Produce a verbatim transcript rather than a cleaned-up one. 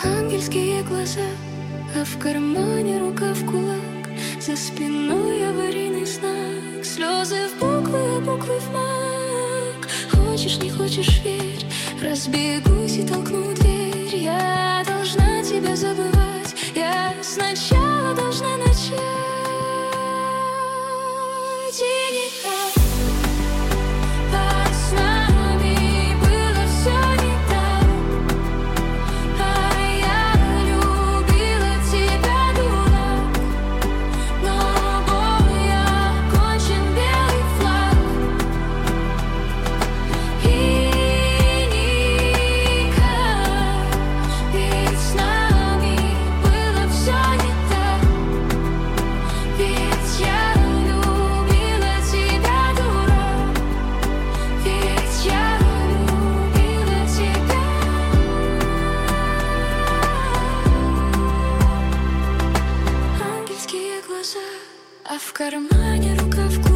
ангельские глаза, а в кармане рука в кулак, за спиной аварийный знак, слезы в буквы, а буквы в мак. Хочешь, не хочешь, верь, разбегусь и толкну дверь. Я должна тебя забывать, я сначала должна начать. И никак с нами было все не так, а я любила тебя, дурак. Но бой окончен, белый флаг. И никак, ведь с нами было все не так. Ведь я любила тебя, дурак. Ведь я любила тебя. Ангельские глаза, а в кармане рука в кулак.